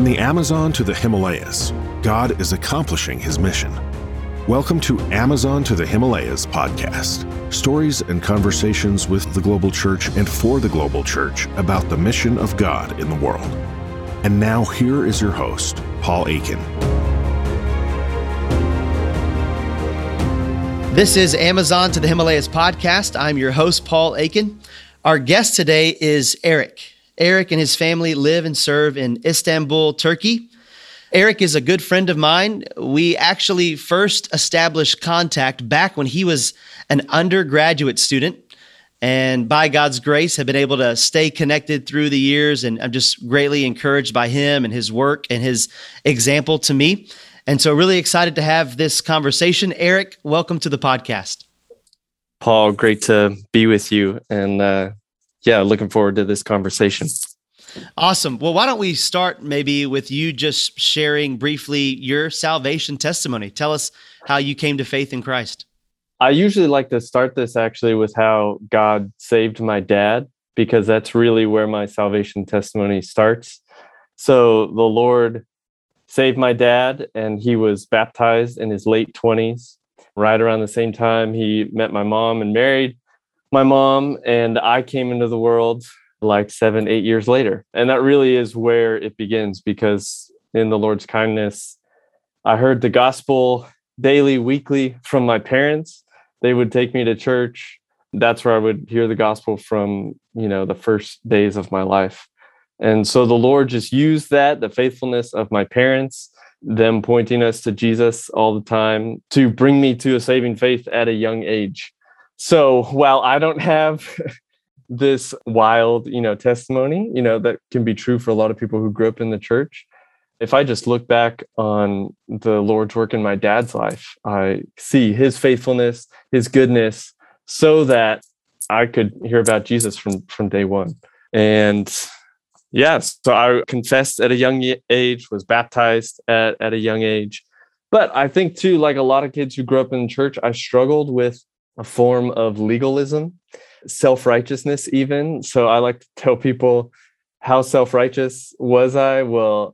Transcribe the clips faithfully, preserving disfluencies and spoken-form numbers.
the Amazon to the Himalayas, God is accomplishing his mission. Welcome to Amazon to the Himalayas podcast. Stories and conversations with the global church and for the global church about the mission of God in the world. And now here is your host, Paul Aiken. This is Amazon to the Himalayas podcast. I'm your host, Paul Aiken. Our guest today is Eric. Eric and his family live and serve in Istanbul, Turkey. Eric is a good friend of mine. We actually first established contact back when he was an undergraduate student, and by God's grace have been able to stay connected through the years, and I'm just greatly encouraged by him and his work and his example to me. And so really excited to have this conversation. Eric, welcome to the podcast. Paul, great to be with you, and uh, yeah, looking forward to this conversation. Awesome. Well, why don't we start maybe with you just sharing briefly your salvation testimony? Tell us how you came to faith in Christ. I usually like to start this actually with how God saved my dad, because that's really where my salvation testimony starts. So the Lord saved my dad, and he was baptized in his late twenties. Right around the same time, he met my mom and married my mom, and I came into the world like seven, eight years later. And that really is where it begins, because in the Lord's kindness, I heard the gospel daily, weekly from my parents. They would take me to church. That's where I would hear the gospel from, you know, the first days of my life. And so the Lord just used that, the faithfulness of my parents, them pointing us to Jesus all the time, to bring me to a saving faith at a young age. So while I don't have this wild, you know, testimony, you know, that can be true for a lot of people who grew up in the church, if I just look back on the Lord's work in my dad's life, I see his faithfulness, his goodness, so that I could hear about Jesus from, from day one. And yes, so I confessed at a young age, was baptized at, at a young age. But I think too, like a lot of kids who grew up in the church, I struggled with a form of legalism, self-righteousness even. So I like to tell people, how self-righteous was I? Well,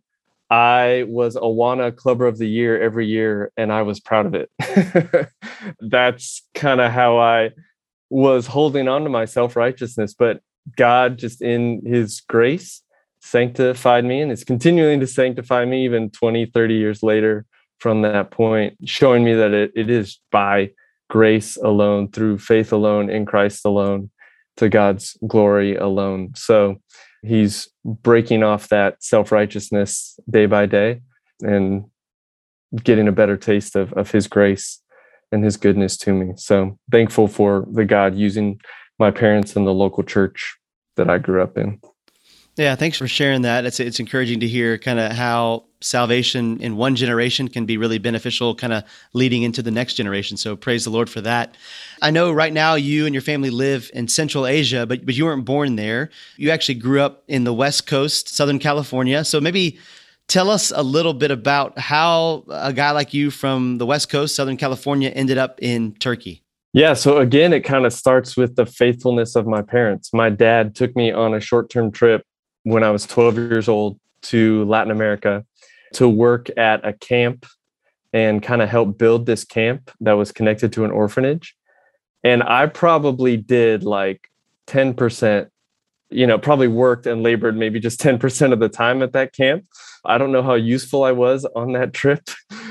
I was Awana Clubber of the Year every year, and I was proud of it. That's kind of how I was holding on to my self-righteousness. But God, just in his grace, sanctified me and is continuing to sanctify me even twenty, thirty years later from that point, showing me that it, it is by grace alone, through faith alone, in Christ alone, to God's glory alone. So he's breaking off that self-righteousness day by day and getting a better taste of, of his grace and his goodness to me. So thankful for the God using my parents and the local church that I grew up in. Yeah, thanks for sharing that. It's it's encouraging to hear kind of how salvation in one generation can be really beneficial, kind of leading into the next generation. So praise the Lord for that. I know right now you and your family live in Central Asia, but but you weren't born there. You actually grew up in the West Coast, Southern California. So maybe tell us a little bit about how a guy like you from the West Coast, Southern California, ended up in Turkey. Yeah, so again, it kind of starts with the faithfulness of my parents. My dad took me on a short-term trip when I was twelve years old to Latin America to work at a camp and kind of help build this camp that was connected to an orphanage. And I probably did like ten percent, you know, probably worked and labored maybe just ten percent of the time at that camp. I don't know how useful I was on that trip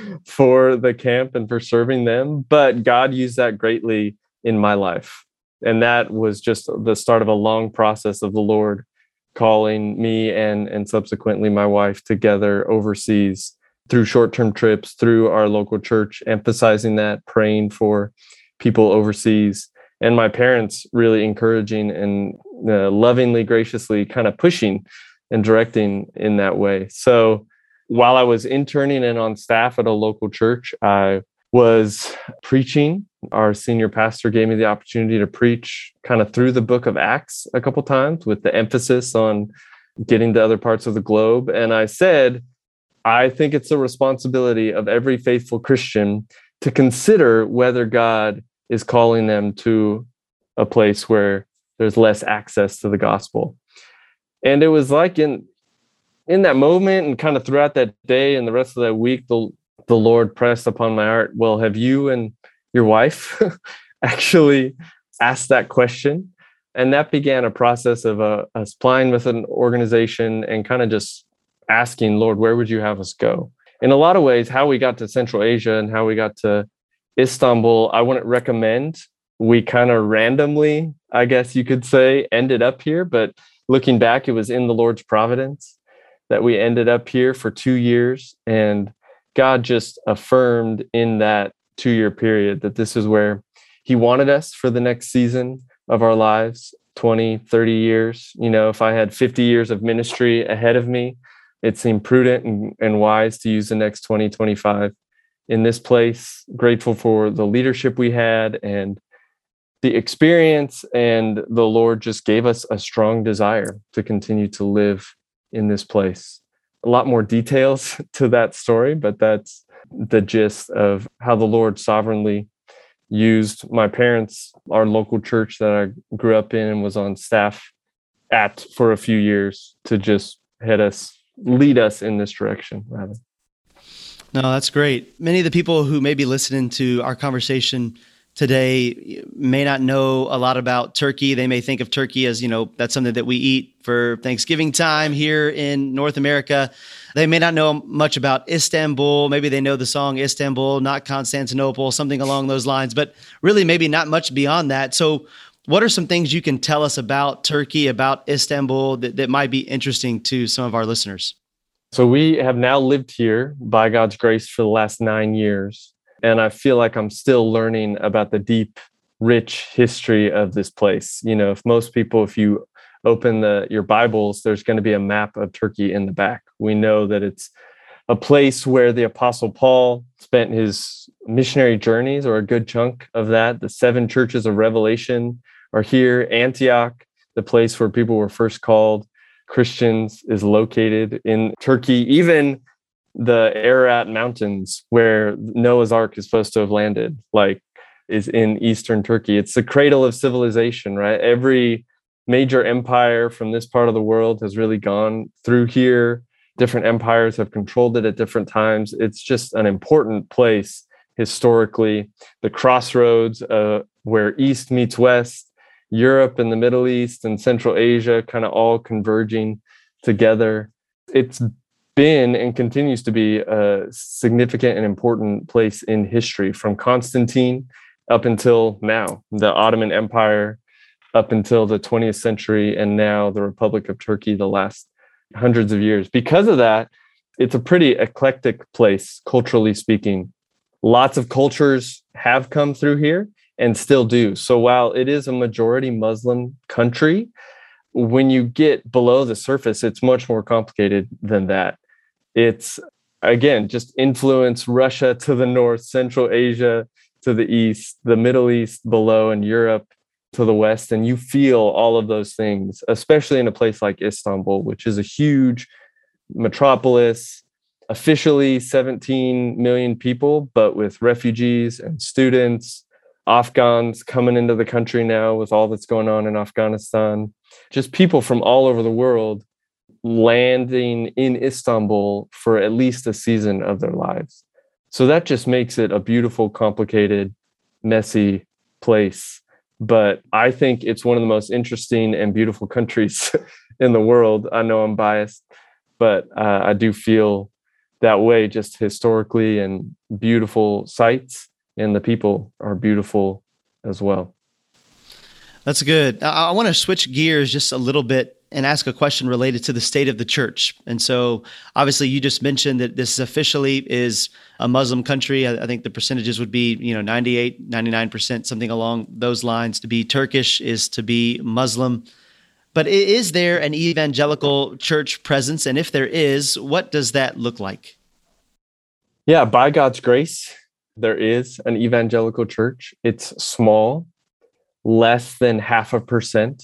for the camp and for serving them, but God used that greatly in my life. And that was just the start of a long process of the Lord calling me and, and subsequently my wife together overseas through short-term trips, through our local church, emphasizing that, praying for people overseas, and my parents really encouraging and uh, lovingly, graciously kind of pushing and directing in that way. So while I was interning and on staff at a local church, I was preaching. Our senior pastor gave me the opportunity to preach kind of through the book of Acts a couple times with the emphasis on getting to other parts of the globe. And I said, I think it's the responsibility of every faithful Christian to consider whether God is calling them to a place where there's less access to the gospel. And it was like in in that moment and kind of throughout that day and the rest of that week, the, the Lord pressed upon my heart, well, have you and your wife actually asked that question? And that began a process of uh, us applying with an organization and kind of just asking, Lord, where would you have us go? In a lot of ways, how we got to Central Asia and how we got to Istanbul, I wouldn't recommend. We kind of randomly, I guess you could say, ended up here. But looking back, it was in the Lord's providence that we ended up here for two years. And God just affirmed in that two-year period that this is where he wanted us for the next season of our lives, twenty, thirty years. You know, if I had fifty years of ministry ahead of me, it seemed prudent and, and wise to use the next twenty, twenty-five in this place. Grateful for the leadership we had and the experience, and the Lord just gave us a strong desire to continue to live in this place. A lot more details to that story, but that's the gist of how the Lord sovereignly used my parents, our local church that I grew up in and was on staff at for a few years, to just head us, lead us in this direction, rather. No, that's great. Many of the people who may be listening to our conversation today may not know a lot about Turkey. They may think of Turkey as, you know, that's something that we eat for Thanksgiving time here in North America. They may not know much about Istanbul. Maybe they know the song Istanbul, not Constantinople, something along those lines, but really maybe not much beyond that. So what are some things you can tell us about Turkey, about Istanbul, that, that might be interesting to some of our listeners? So we have now lived here by God's grace for the last nine years. And I feel like I'm still learning about the deep, rich history of this place. You know, if most people, if you open the your Bibles, there's going to be a map of Turkey in the back. We know that it's a place where the Apostle Paul spent his missionary journeys, or a good chunk of that. The seven churches of Revelation are here. Antioch, the place where people were first called Christians, is located in Turkey. Even the Ararat Mountains, where Noah's Ark is supposed to have landed, like, is in eastern Turkey. It's the cradle of civilization, right? Every major empire from this part of the world has really gone through here. Different empires have controlled it at different times. It's just an important place historically. The crossroads uh, where East meets West, Europe and the Middle East and Central Asia kind of all converging together. It's been and continues to be a significant and important place in history, from Constantine up until now, the Ottoman Empire up until the twentieth century, and now the Republic of Turkey the last hundreds of years. Because of that, it's a pretty eclectic place, culturally speaking. Lots of cultures have come through here and still do. So while it is a majority Muslim country, when you get below the surface, it's much more complicated than that. It's, again, just influence Russia to the north, Central Asia to the east, the Middle East below, and Europe to the west. And you feel all of those things, especially in a place like Istanbul, which is a huge metropolis, officially seventeen million people, but with refugees and students, Afghans coming into the country now with all that's going on in Afghanistan, just people from all over the world landing in Istanbul for at least a season of their lives. So that just makes it a beautiful, complicated, messy place. But I think it's one of the most interesting and beautiful countries in the world. I know I'm biased, but uh, I do feel that way, just historically, and beautiful sights, and the people are beautiful as well. That's good. I, I want to switch gears just a little bit and ask a question related to the state of the church. And so obviously you just mentioned that this officially is a Muslim country. I, I think the percentages would be, you know, ninety-eight, ninety-nine percent, something along those lines. To be Turkish is to be Muslim. But is there an evangelical church presence? And if there is, what does that look like? Yeah, by God's grace, there is an evangelical church. It's small, less than half a percent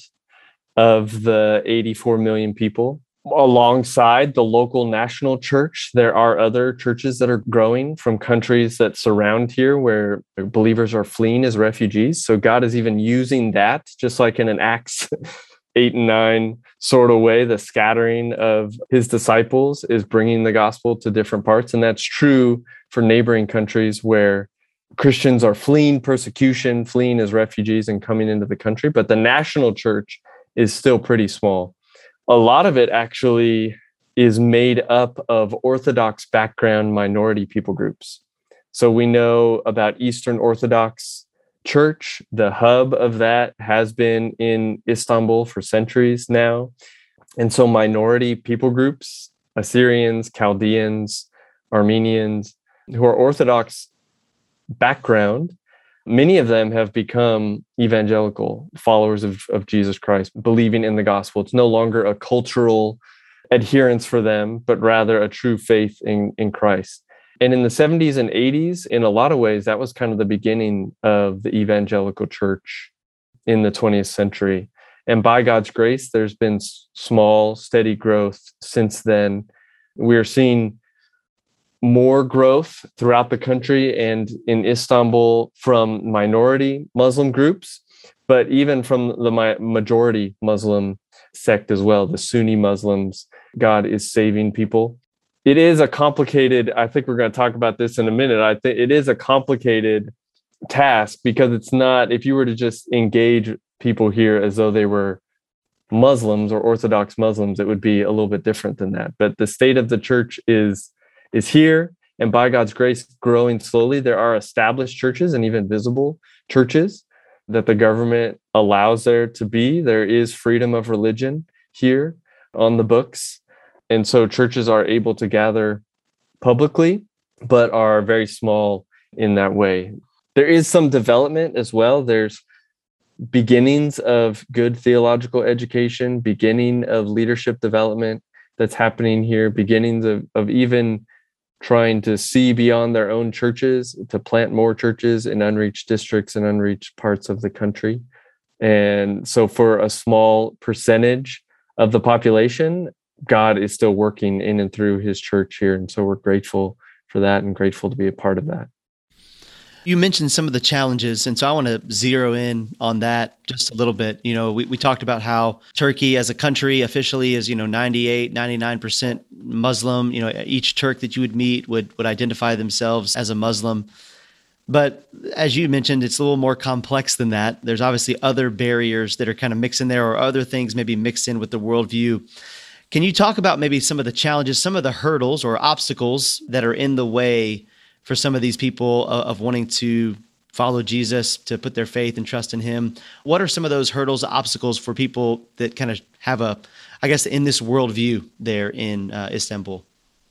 of the eighty-four million people. Alongside the local national church, there are other churches that are growing from countries that surround here where believers are fleeing as refugees. So God is even using that, just like in an Acts eight and nine sort of way. The scattering of his disciples is bringing the gospel to different parts. And that's true for neighboring countries where Christians are fleeing persecution, fleeing as refugees and coming into the country. But the national church is still pretty small. A lot of it actually is made up of Orthodox background minority people groups. So we know about Eastern Orthodox Church. The hub of that has been in Istanbul for centuries now. And so minority people groups, Assyrians, Chaldeans, Armenians, who are Orthodox background, many of them have become evangelical followers of, of Jesus Christ, believing in the gospel. It's no longer a cultural adherence for them, but rather a true faith in, in Christ. And in the seventies and eighties, in a lot of ways, that was kind of the beginning of the evangelical church in the twentieth century. And by God's grace, there's been small, steady growth since then. We're seeing more growth throughout the country and in Istanbul from minority Muslim groups, but even from the majority Muslim sect as well, the Sunni Muslims. God is saving people. It is a complicated, I think we're going to talk about this in a minute. I think it is a complicated task because it's not, if you were to just engage people here as though they were Muslims or Orthodox Muslims, it would be a little bit different than that. But the state of the church is is here, and by God's grace, growing slowly. There are established churches and even visible churches that the government allows there to be. There is freedom of religion here on the books. And so churches are able to gather publicly, but are very small in that way. There is some development as well. There's beginnings of good theological education, beginning of leadership development that's happening here, beginnings of, of even trying to see beyond their own churches, to plant more churches in unreached districts and unreached parts of the country. And so for a small percentage of the population, God is still working in and through his church here. And so we're grateful for that and grateful to be a part of that. You mentioned some of the challenges, and so I want to zero in on that just a little bit. You know, we, we talked about how Turkey as a country officially is, you know, ninety-eight, ninety-nine percent Muslim. You know, each Turk that you would meet would, would identify themselves as a Muslim. But as you mentioned, it's a little more complex than that. There's obviously other barriers that are kind of mixed in there, or other things maybe mixed in with the worldview. Can you talk about maybe some of the challenges, some of the hurdles or obstacles that are in the way for some of these people of, of wanting to follow Jesus, to put their faith and trust in him? What are some of those hurdles, obstacles for people that kind of have a, I guess, in this worldview there in uh, Istanbul?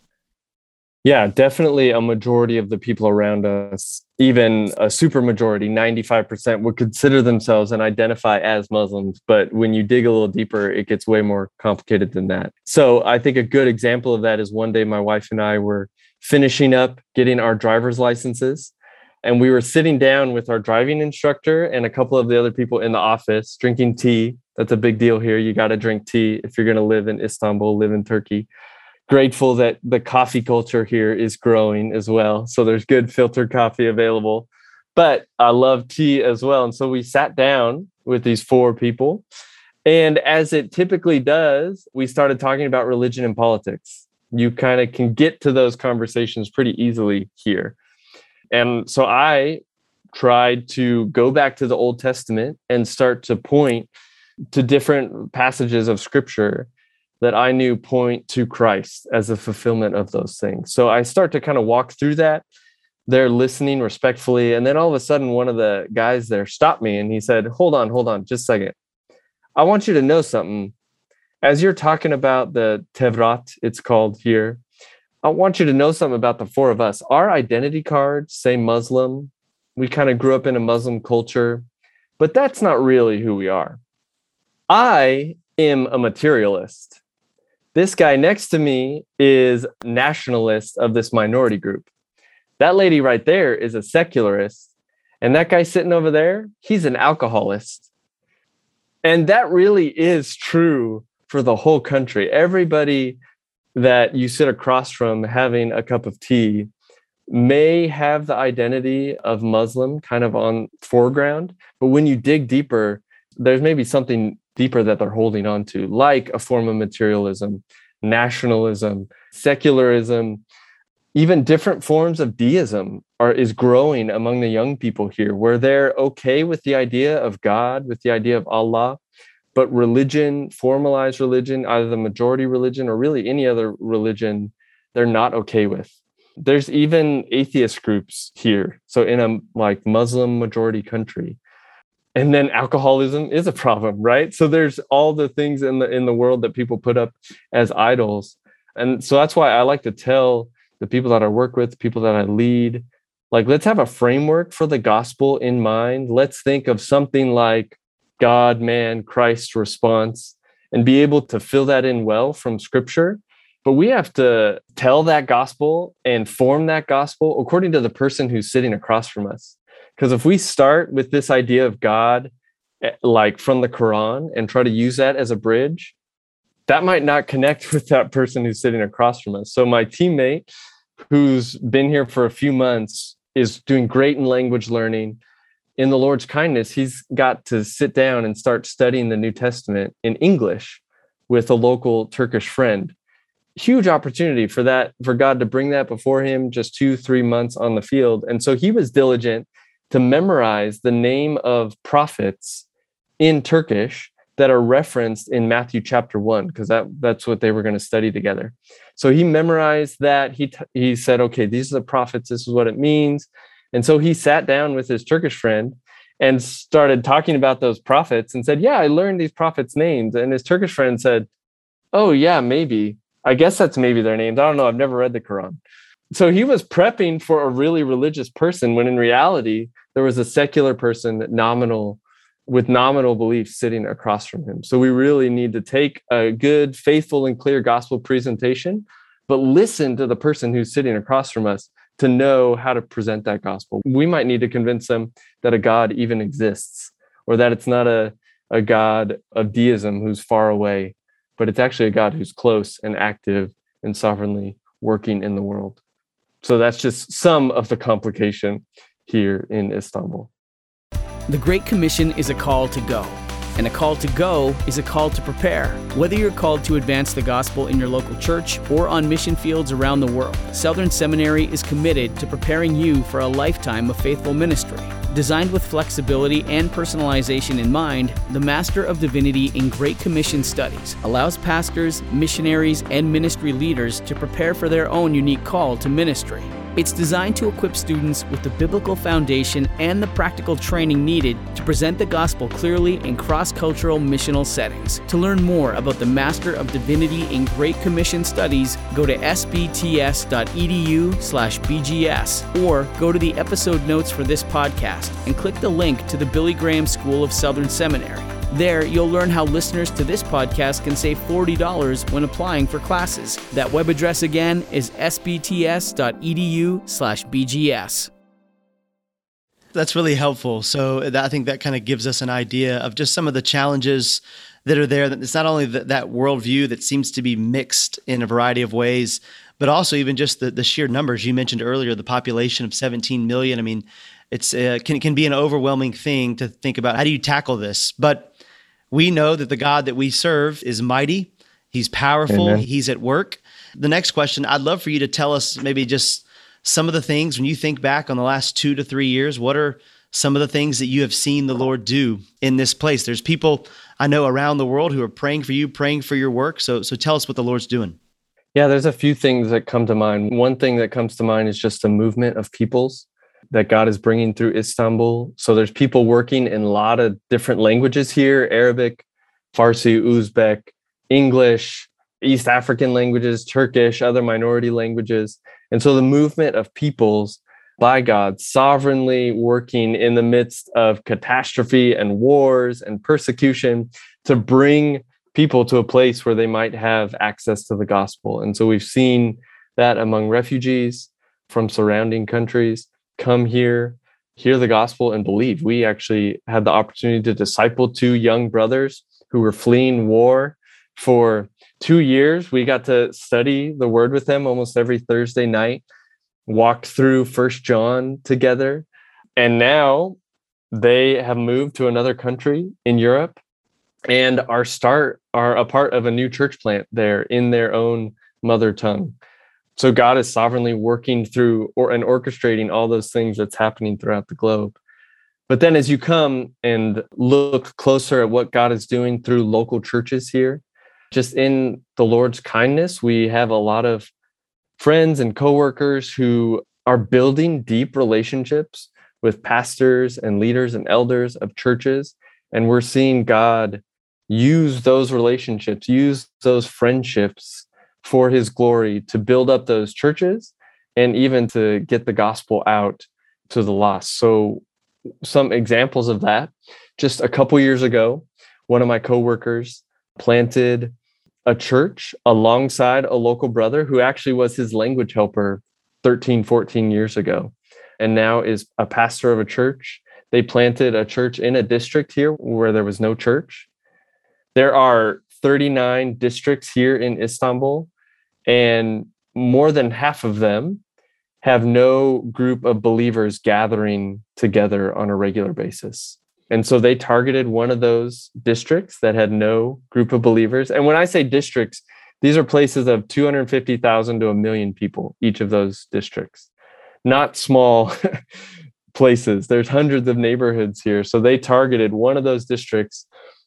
Yeah, definitely a majority of the people around us, even a super majority, ninety-five percent, would consider themselves and identify as Muslims. But when you dig a little deeper, it gets way more complicated than that. So I think a good example of that is one day my wife and I were finishing up getting our driver's licenses. And we were sitting down with our driving instructor and a couple of the other people in the office drinking tea. That's a big deal here. You got to drink tea if you're going to live in Istanbul, live in Turkey. Grateful that the coffee culture here is growing as well. So there's good filtered coffee available. But I love tea as well. And so we sat down with these four people. And as it typically does, we started talking about religion and politics. You kind of can get to those conversations pretty easily here. And so I tried to go back to the Old Testament and start to point to different passages of Scripture that I knew point to Christ as a fulfillment of those things. So I start to kind of walk through that. They're listening respectfully. And then all of a sudden, one of the guys there stopped me and he said, hold on, hold on, just a second. I want you to know something. As you're talking about the Tevrat, it's called here, I want you to know something about the four of us. Our identity cards say Muslim. We kind of grew up in a Muslim culture, but that's not really who we are. I am a materialist. This guy next to me is nationalist of this minority group. That lady right there is a secularist. And that guy sitting over there, he's an alcoholist. And that really is true for the whole country. Everybody that you sit across from having a cup of tea may have the identity of Muslim kind of on foreground, but when you dig deeper, there's maybe something deeper that they're holding on to, like a form of materialism, nationalism, secularism, even different forms of deism are is growing among the young people here, where they're okay with the idea of God, with the idea of Allah, but religion, formalized religion, either the majority religion or really any other religion, they're not okay with. There's even atheist groups here. So in a like Muslim majority country. And then alcoholism is a problem, right? So there's all the things in the in the world that people put up as idols. And so that's why I like to tell the people that I work with, people that I lead, like, let's have a framework for the gospel in mind. Let's think of something like God, man, Christ response, and be able to fill that in well from scripture. But we have to tell that gospel and form that gospel according to the person who's sitting across from us. Because if we start with this idea of God, like from the Quran, and try to use that as a bridge, that might not connect with that person who's sitting across from us. So my teammate, who's been here for a few months, is doing great in language learning. In the Lord's kindness, he's got to sit down and start studying the New Testament in English with a local Turkish friend. Huge opportunity for that, for God to bring that before him just two, three months on the field. And so he was diligent to memorize the name of prophets in Turkish that are referenced in Matthew chapter one, because that, that's what they were going to study together. So he memorized that. He, t- he said, okay, these are the prophets. This is what it means. And so he sat down with his Turkish friend and started talking about those prophets and said, yeah, I learned these prophets' names. And his Turkish friend said, oh, yeah, maybe. I guess that's maybe their names. I don't know. I've never read the Quran. So he was prepping for a really religious person when in reality, there was a secular person, nominal, with nominal beliefs sitting across from him. So we really need to take a good, faithful, and clear gospel presentation, but listen to the person who's sitting across from us to know how to present that gospel. We might need to convince them that a God even exists, or that it's not a, a God of deism who's far away, but it's actually a God who's close and active and sovereignly working in the world. So that's just some of the complication here in Istanbul. The Great Commission is a call to go, and a call to go is a call to prepare. Whether you're called to advance the gospel in your local church or on mission fields around the world, Southern Seminary is committed to preparing you for a lifetime of faithful ministry. Designed with flexibility and personalization in mind, the Master of Divinity in Great Commission Studies allows pastors, missionaries, and ministry leaders to prepare for their own unique call to ministry. It's designed to equip students with the biblical foundation and the practical training needed to present the gospel clearly in cross-cultural missional settings. To learn more about the Master of Divinity in Great Commission Studies, go to s b t s dot e d u slash b g s or go to the episode notes for this podcast and click the link to the Billy Graham School of Southern Seminary. There, you'll learn how listeners to this podcast can save forty dollars when applying for classes. That web address again is s b t s dot e d u slash b g s. That's really helpful. So that, I think that kind of gives us an idea of just some of the challenges that are there. That it's not only the, that worldview that seems to be mixed in a variety of ways, but also even just the, the sheer numbers. You mentioned earlier, the population of seventeen million. I mean, it's uh, can can be an overwhelming thing to think about. How do you tackle this? But we know that the God that we serve is mighty. He's powerful. Amen. He's at work. The next question, I'd love for you to tell us maybe just some of the things when you think back on the last two to three years, what are some of the things that you have seen the Lord do in this place? There's people I know around the world who are praying for you, praying for your work. So, so tell us what the Lord's doing. Yeah, there's a few things that come to mind. One thing that comes to mind is just the movement of peoples that God is bringing through Istanbul. So there's people working in a lot of different languages here: Arabic, Farsi, Uzbek, English, East African languages, Turkish, other minority languages. And so the movement of peoples by God sovereignly working in the midst of catastrophe and wars and persecution to bring people to a place where they might have access to the gospel. And so we've seen that among refugees from surrounding countries come here, hear the gospel, and believe. We actually had the opportunity to disciple two young brothers who were fleeing war for two years. We got to study the word with them almost every Thursday night, walked through First John together. And now they have moved to another country in Europe. and are start are a part of a new church plant there in their own mother tongue. So God is sovereignly working through or and orchestrating all those things that's happening throughout the globe. But then as you come and look closer at what God is doing through local churches here, just in the Lord's kindness, we have a lot of friends and coworkers who are building deep relationships with pastors and leaders and elders of churches. And we're seeing God use those relationships, use those friendships for his glory to build up those churches and even to get the gospel out to the lost. So some examples of that, just a couple years ago, one of my coworkers planted a church alongside a local brother who actually was his language helper thirteen, fourteen years ago, and now is a pastor of a church. They planted a church in a district here where there was no church. There are thirty-nine districts here in Istanbul, and more than half of them have no group of believers gathering together on a regular basis. And so they targeted one of those districts that had no group of believers. And when I say districts, these are places of two hundred fifty thousand to a million people, each of those districts. Not small places. There's hundreds of neighborhoods here. So they targeted one of those districts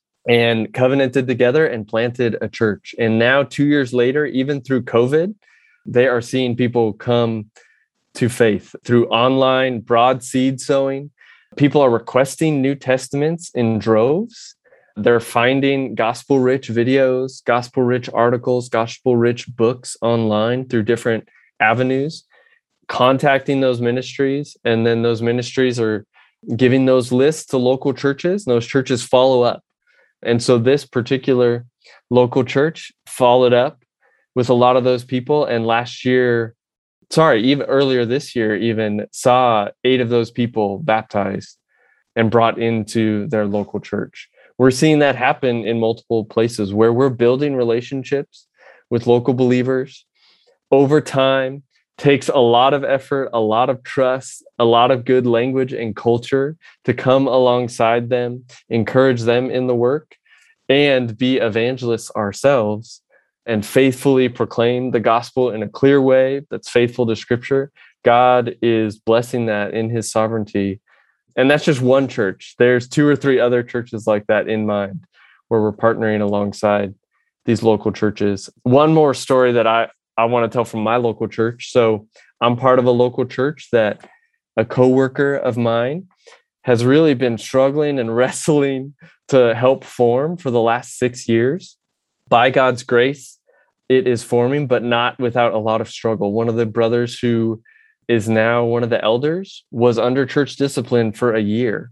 and covenanted together and planted a church. And now, two years later, even through COVID, they are seeing people come to faith through online broad seed sowing. People are requesting New Testaments in droves. They're finding gospel-rich videos, gospel-rich articles, gospel-rich books online through different avenues, contacting those ministries. And then those ministries are giving those lists to local churches. And those churches follow up. And so this particular local church followed up with a lot of those people. And last year, sorry, even earlier this year, even saw eight of those people baptized and brought into their local church. We're seeing that happen in multiple places where we're building relationships with local believers over time. Takes a lot of effort, a lot of trust, a lot of good language and culture to come alongside them, encourage them in the work, and be evangelists ourselves and faithfully proclaim the gospel in a clear way that's faithful to Scripture. God is blessing that in his sovereignty. And that's just one church. There's two or three other churches like that in mind where we're partnering alongside these local churches. One more story that I I want to tell from my local church. So I'm part of a local church that a coworker of mine has really been struggling and wrestling to help form for the last six years. By God's grace, it is forming, but not without a lot of struggle. One of the brothers who is now one of the elders was under church discipline for a year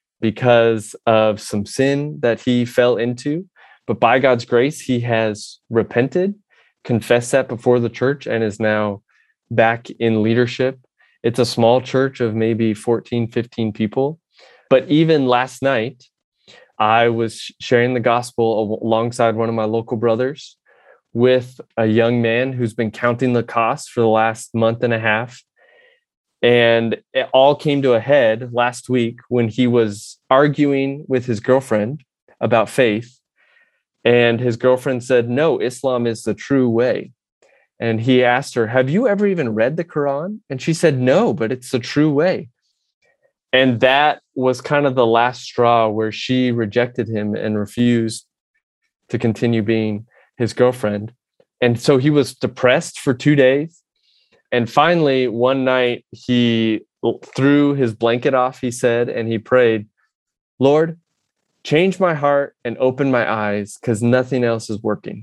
because of some sin that he fell into. But by God's grace, he has repented, confessed that before the church, and is now back in leadership. It's a small church of maybe fourteen, fifteen people. But even last night, I was sharing the gospel alongside one of my local brothers with a young man who's been counting the costs for the last month and a half. And it all came to a head last week when he was arguing with his girlfriend about faith. And his girlfriend said, no, Islam is the true way. And he asked her, have you ever even read the Quran? And she said, no, but it's the true way. And that was kind of the last straw where she rejected him and refused to continue being his girlfriend. And so he was depressed for two days. And finally, one night, he threw his blanket off, he said, and he prayed, Lord, change my heart and open my eyes because nothing else is working.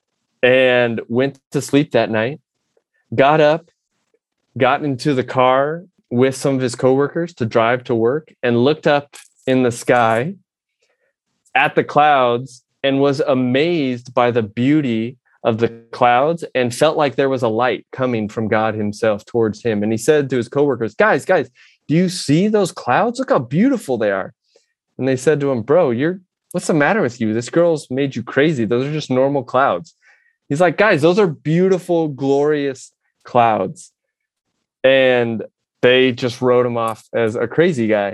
And went to sleep that night, got up, got into the car with some of his coworkers to drive to work, and looked up in the sky at the clouds and was amazed by the beauty of the clouds and felt like there was a light coming from God himself towards him. And he said to his coworkers, guys, guys, do you see those clouds? Look how beautiful they are. And they said to him, bro, you're what's the matter with you? This girl's made you crazy. Those are just normal clouds. He's like, guys, those are beautiful, glorious clouds. And they just wrote him off as a crazy guy.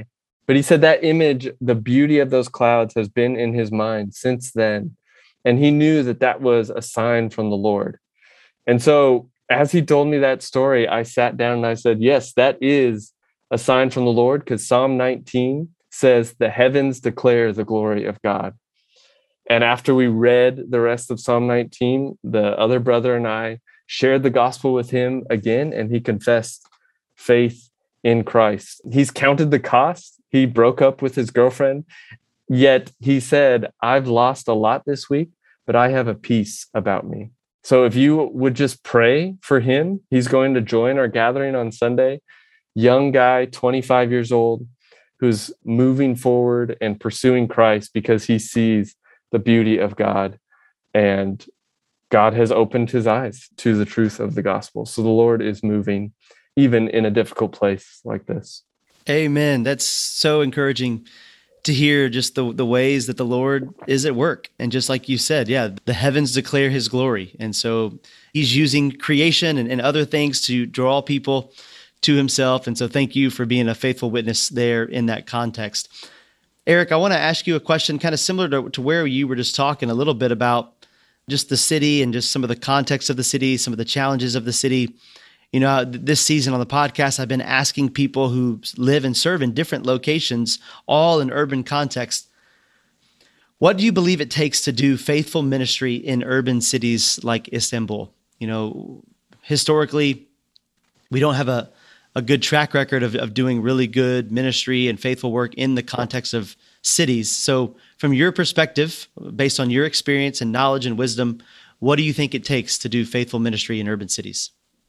But he said that image, the beauty of those clouds has been in his mind since then. And he knew that that was a sign from the Lord. And so as he told me that story, I sat down and I said, yes, that is a sign from the Lord, because Psalm nineteen says the heavens declare the glory of God. And after we read the rest of Psalm nineteen, the other brother and I shared the gospel with him again, and he confessed faith in Christ. He's counted the cost. He broke up with his girlfriend, yet he said, I've lost a lot this week, but I have a peace about me. So if you would just pray for him, he's going to join our gathering on Sunday. Young guy, twenty-five years old, who's moving forward and pursuing Christ because he sees the beauty of God, and God has opened his eyes to the truth of the gospel. So the Lord is moving even in a difficult place like this. Amen. That's so encouraging to hear, just the, the ways that the Lord is at work. And just like you said, yeah, the heavens declare his glory. And so he's using creation and, and other things to draw people to himself. And so thank you for being a faithful witness there in that context. Eric, I want to ask you a question kind of similar to, to where you were just talking a little bit about just the city and just some of the context of the city, some of the challenges of the city. You know, this season on the podcast, I've been asking people who live and serve in different locations, all in urban context, what do you believe it takes to do faithful ministry in urban cities like Istanbul? You know, historically, we don't have a, a good track record of, of doing really good ministry and faithful work in the context of cities. So from your perspective, based on your experience and knowledge and wisdom, what do you think it takes to do faithful ministry in urban cities?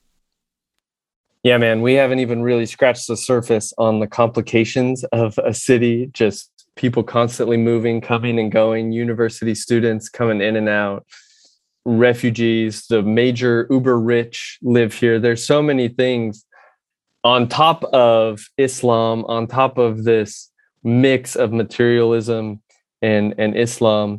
Yeah, man, we haven't even really scratched the surface on the complications of a city, just people constantly moving, coming and going, university students coming in and out, refugees, the major uber rich live here. There's so many things on top of Islam, on top of this mix of materialism and, and Islam.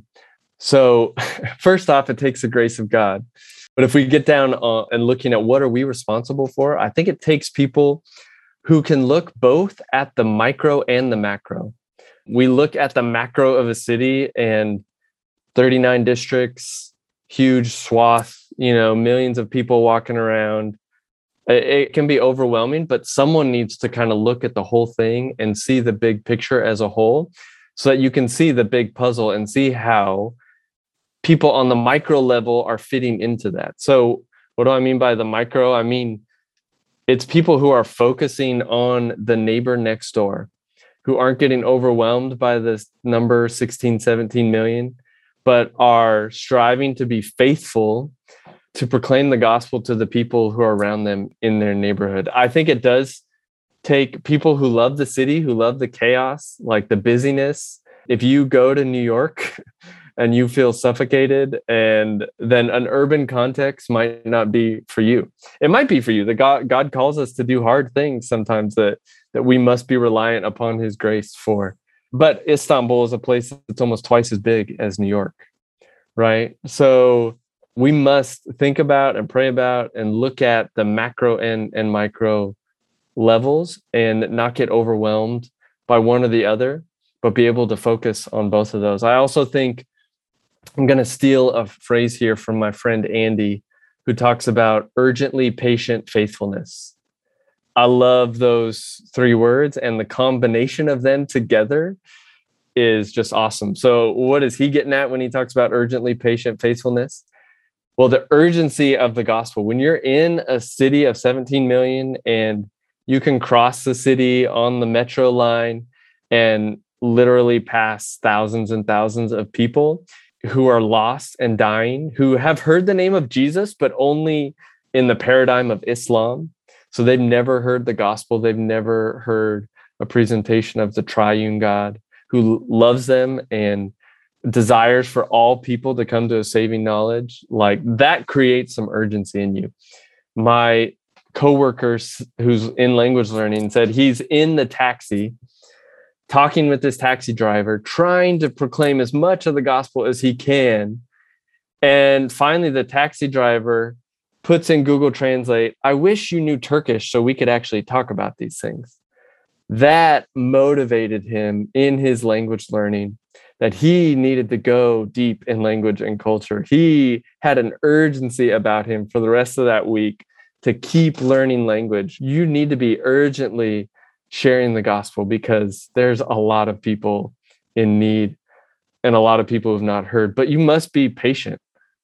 So first off, it takes the grace of God. But if we get down uh, and looking at what are we responsible for, I think it takes people who can look both at the micro and the macro. We look at the macro of a city and thirty-nine districts, huge swath, you know, millions of people walking around. It, it can be overwhelming, but someone needs to kind of look at the whole thing and see the big picture as a whole so that you can see the big puzzle and see how people on the micro level are fitting into that. So what do I mean by the micro? I mean, it's people who are focusing on the neighbor next door, who aren't getting overwhelmed by this number sixteen, seventeen million, but are striving to be faithful to proclaim the gospel to the people who are around them in their neighborhood. I think it does take people who love the city, who love the chaos, like the busyness. If you go to New York and you feel suffocated, and then an urban context might not be for you. It might be for you. That God, God calls us to do hard things sometimes that, that we must be reliant upon his grace for. But Istanbul is a place that's almost twice as big as New York, right? So we must think about and pray about and look at the macro and, and micro levels and not get overwhelmed by one or the other, but be able to focus on both of those. I also think I'm going to steal a phrase here from my friend Andy, who talks about urgently patient faithfulness. I love those three words, and the combination of them together is just awesome. So what is he getting at when he talks about urgently patient faithfulness? Well, the urgency of the gospel. When you're in a city of seventeen million and you can cross the city on the metro line and literally pass thousands and thousands of people who are lost and dying, who have heard the name of Jesus, but only in the paradigm of Islam. So they've never heard the gospel. They've never heard a presentation of the triune God who loves them and desires for all people to come to a saving knowledge. Like that creates some urgency in you. My coworker who's in language learning said he's in the taxi talking with this taxi driver, trying to proclaim as much of the gospel as he can. And finally, the taxi driver puts in Google Translate, I wish you knew Turkish so we could actually talk about these things. that motivated him in his language learning, that he needed to go deep in language and culture. He had an urgency about him for the rest of that week to keep learning language. You need to be urgently sharing the gospel because there's a lot of people in need and a lot of people who have not heard. But you must be patient.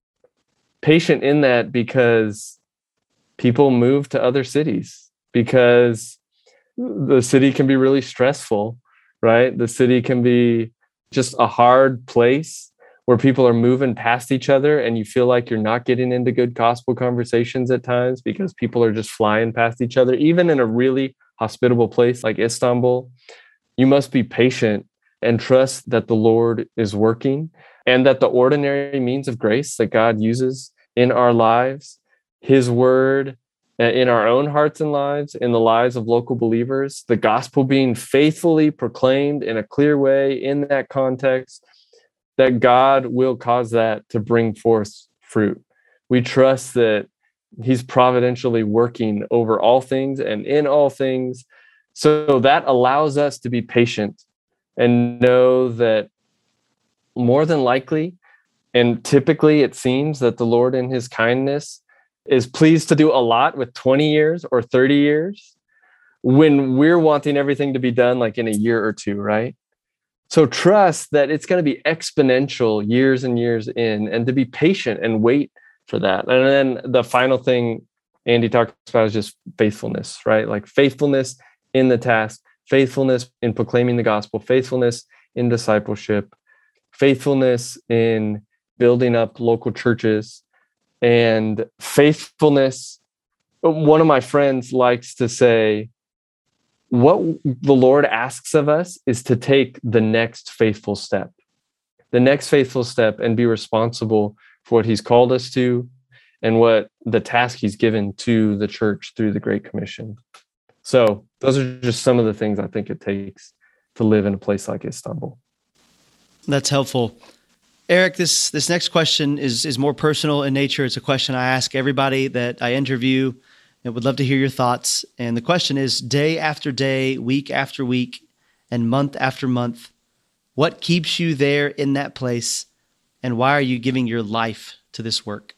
Patient in that because people move to other cities, because the city can be really stressful, right? The city can be just a hard place where people are moving past each other and you feel like you're not getting into good gospel conversations at times because people are just flying past each other. Even in a really hospitable place like Istanbul, you must be patient and trust that the Lord is working and that the ordinary means of grace that God uses in our lives, his word, in our own hearts and lives, in the lives of local believers, the gospel being faithfully proclaimed in a clear way in that context, that God will cause that to bring forth fruit. We trust that he's providentially working over all things and in all things. So that allows us to be patient and know that more than likely, and typically it seems that the Lord in his kindness is pleased to do a lot with twenty years or thirty years when we're wanting everything to be done like in a year or two, right? So trust that it's going to be exponential years and years in, and to be patient and wait for that. And then the final thing Andy talks about is just faithfulness, right? Like faithfulness in the task, faithfulness in proclaiming the gospel, faithfulness in discipleship, faithfulness in building up local churches, and faithfulness. One of my friends likes to say, what the Lord asks of us is to take the next faithful step, the next faithful step and be responsible for what he's called us to and what the task he's given to the church through the Great Commission. So those are just some of the things I think it takes to live in a place like Istanbul. That's helpful. Eric, this this next question is is more personal in nature. It's a question I ask everybody that I interview. I would love to hear your thoughts. And the question is, day after day, week after week, and month after month, what keeps you there in that place? And why are you giving your life to this work?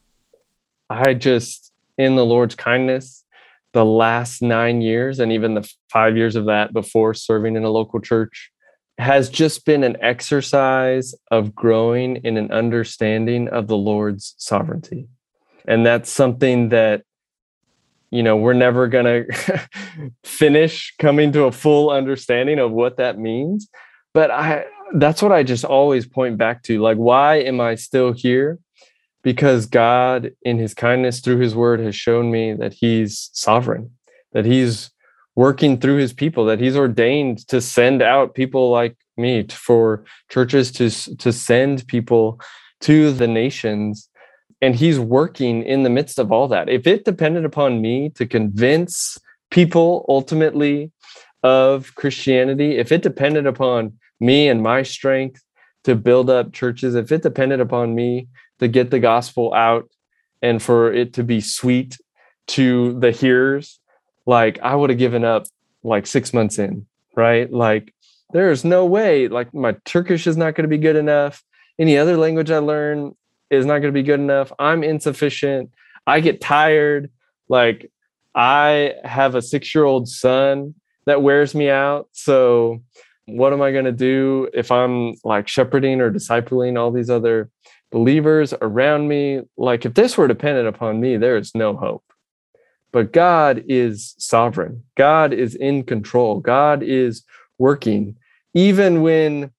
I just, in the Lord's kindness, the last nine years, and even the five years of that before serving in a local church, has just been an exercise of growing in an understanding of the Lord's sovereignty. And that's something that, you know, we're never going to finish coming to a full understanding of what that means. But I, that's what I just always point back to. Like, why am I still here? Because God, in his kindness through his word, has shown me that he's sovereign, that he's working through his people, that he's ordained to send out people like me, for churches to, to send people to the nations. And he's working in the midst of all that. If it depended upon me to convince people ultimately of Christianity, if it depended upon me and my strength to build up churches, if it depended upon me to get the gospel out and for it to be sweet to the hearers, like I would have given up like six months in, right? Like there's no way, like my Turkish is not going to be good enough. Any other language I learn is not going to be good enough. I'm insufficient. I get tired. Like I have a six-year-old son that wears me out. So what am I going to do if I'm like shepherding or discipling all these other believers around me? Like if this were dependent upon me, there is no hope. But God is sovereign. God is in control. God is working. Even when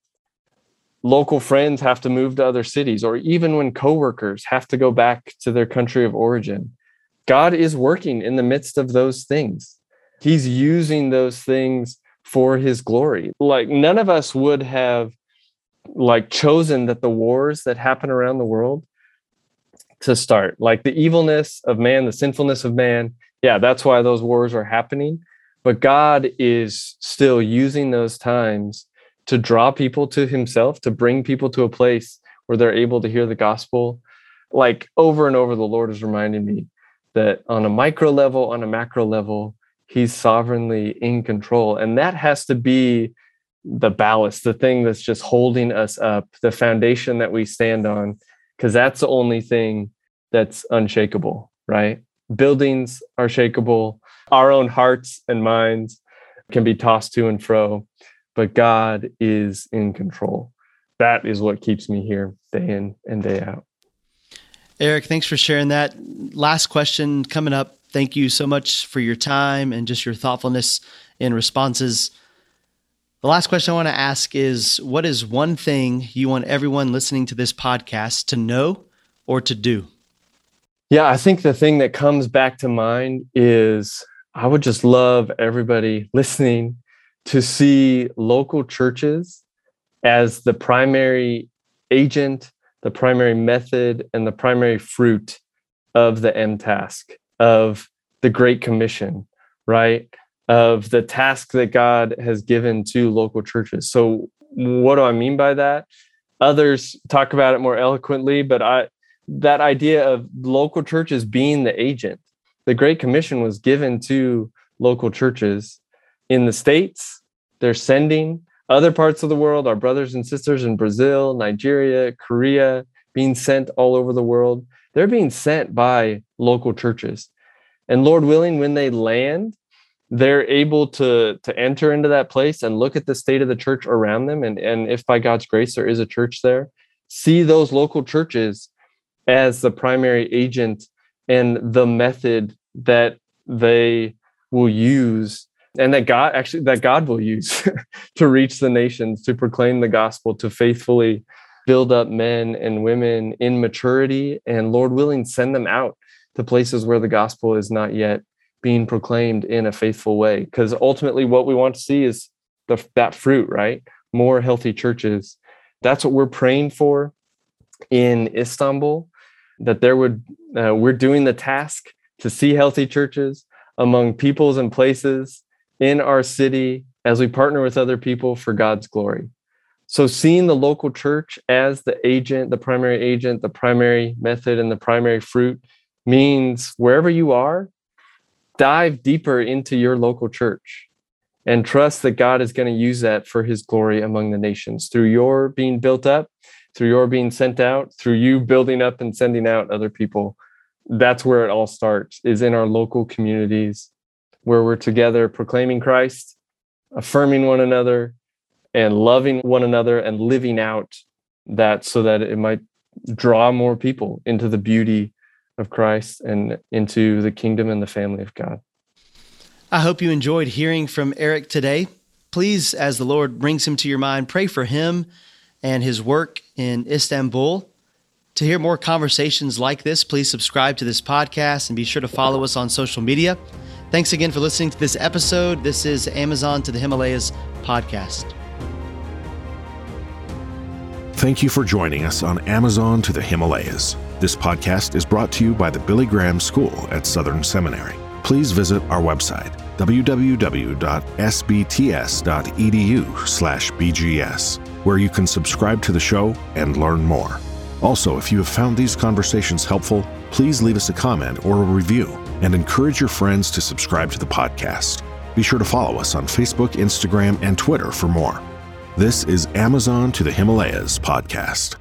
local friends have to move to other cities, or even when coworkers have to go back to their country of origin, God is working in the midst of those things. He's using those things for his glory. Like none of us would have like chosen that the wars that happen around the world to start, like the evilness of man, the sinfulness of man. Yeah, that's why those wars are happening. But God is still using those times to draw people to himself, to bring people to a place where they're able to hear the gospel. Like over and over, the Lord is reminding me that on a micro level, on a macro level, He's sovereignly in control. And that has to be the ballast, the thing that's just holding us up, the foundation that we stand on, because that's the only thing that's unshakable, right? Buildings are shakeable. Our own hearts and minds can be tossed to and fro, but God is in control. That is what keeps me here day in and day out. Eric, thanks for sharing that. Last question coming up. Thank you so much for your time and just your thoughtfulness in responses. The last question I want to ask is, what is one thing you want everyone listening to this podcast to know or to do? Yeah, I think the thing that comes back to mind is I would just love everybody listening to see local churches as the primary agent, the primary method, and the primary fruit of the M task, of the Great Commission, right? Of the task that God has given to local churches. So what do I mean by that? Others talk about it more eloquently, but I that idea of local churches being the agent. The Great Commission was given to local churches in the States. They're sending other parts of the world, our brothers and sisters in Brazil, Nigeria, Korea, being sent all over the world. They're being sent by local churches. And Lord willing, when they land, they're able to, to enter into that place and look at the state of the church around them. And, and if by God's grace, there is a church there, see those local churches as the primary agent and the method that they will use, and that God actually that God will use to reach the nations, to proclaim the gospel, to faithfully build up men and women in maturity, and Lord willing, send them out to places where the gospel is not yet being proclaimed in a faithful way. Because ultimately what we want to see is the, that fruit, right? More healthy churches. That's what we're praying for in Istanbul, that there would, uh, we're doing the task to see healthy churches among peoples and places in our city as we partner with other people for God's glory. So seeing the local church as the agent, the primary agent, the primary method, and the primary fruit means wherever you are, dive deeper into your local church and trust that God is going to use that for his glory among the nations through your being built up, through your being sent out, through you building up and sending out other people. That's where it all starts, is in our local communities where we're together proclaiming Christ, affirming one another, and loving one another and living out that so that it might draw more people into the beauty of Christ and into the kingdom and the family of God. I hope you enjoyed hearing from Eric today. Please, as the Lord brings him to your mind, pray for him and his work in Istanbul. To hear more conversations like this, please subscribe to this podcast and be sure to follow us on social media. Thanks again for listening to this episode. This is Amazon to the Himalayas podcast. Thank you for joining us on Amazon to the Himalayas. This podcast is brought to you by the Billy Graham School at Southern Seminary. Please visit our website, w w w dot s b t s dot e d u slash b g s, where you can subscribe to the show and learn more. Also, if you have found these conversations helpful, please leave us a comment or a review and encourage your friends to subscribe to the podcast. Be sure to follow us on Facebook, Instagram, and Twitter for more. This is Amazon to the Himalayas podcast.